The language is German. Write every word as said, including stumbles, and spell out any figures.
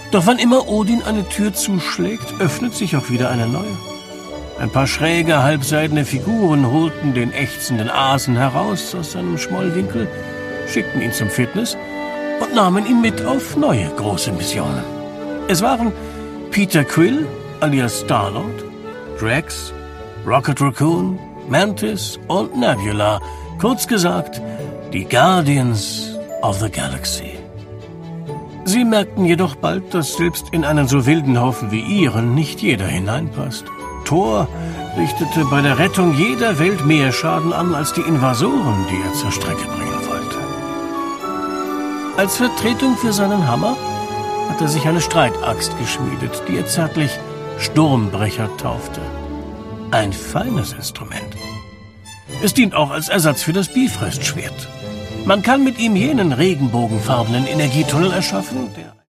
Doch wann immer Odin eine Tür zuschlägt, öffnet sich auch wieder eine neue. Ein paar schräge, halbseidene Figuren holten den ächzenden Asen heraus aus seinem Schmollwinkel, schickten ihn zum Fitness und nahmen ihn mit auf neue große Missionen. Es waren Peter Quill, alias Star-Lord, Drax, Rocket Raccoon, Mantis und Nebula, kurz gesagt, die Guardians of the Galaxy. Sie merkten jedoch bald, dass selbst in einen so wilden Haufen wie ihren nicht jeder hineinpasst. Thor richtete bei der Rettung jeder Welt mehr Schaden an als die Invasoren, die er zur Strecke bringen wollte. Als Vertretung für seinen Hammer hat er sich eine Streitaxt geschmiedet, die er zärtlich Sturmbrecher taufte. Ein feines Instrument. Es dient auch als Ersatz für das Bifröstschwert. Man kann mit ihm jenen regenbogenfarbenen Energietunnel erschaffen, der